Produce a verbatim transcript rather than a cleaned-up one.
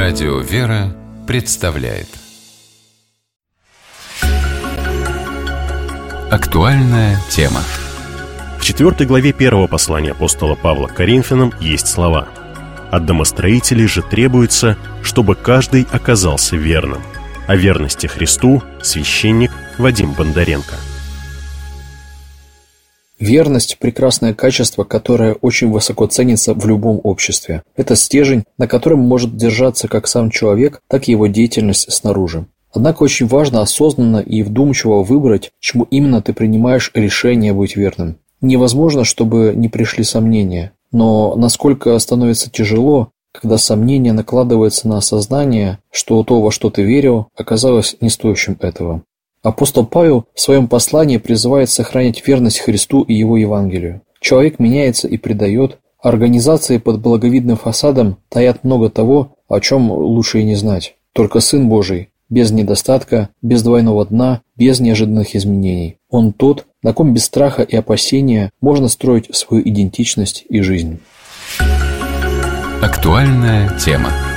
Радио «Вера» представляет актуальная тема. В четвертой главе первого послания апостола Павла к Коринфянам есть слова: «От домостроителей же требуется, чтобы каждый оказался верным». О верности Христу священник Вадим Бондаренко. Верность – прекрасное качество, которое очень высоко ценится в любом обществе. Это стержень, на котором может держаться как сам человек, так и его деятельность снаружи. Однако очень важно осознанно и вдумчиво выбрать, чему именно ты принимаешь решение быть верным. Невозможно, чтобы не пришли сомнения, но насколько становится тяжело, когда сомнение накладывается на осознание, что то, во что ты верил, оказалось не стоящим этого. Апостол Павел в своем послании призывает сохранять верность Христу и Его Евангелию. Человек меняется и предает, а организации под благовидным фасадом таят много того, о чем лучше и не знать. Только Сын Божий, без недостатка, без двойного дна, без неожиданных изменений. Он тот, на ком без страха и опасения можно строить свою идентичность и жизнь. Актуальная тема.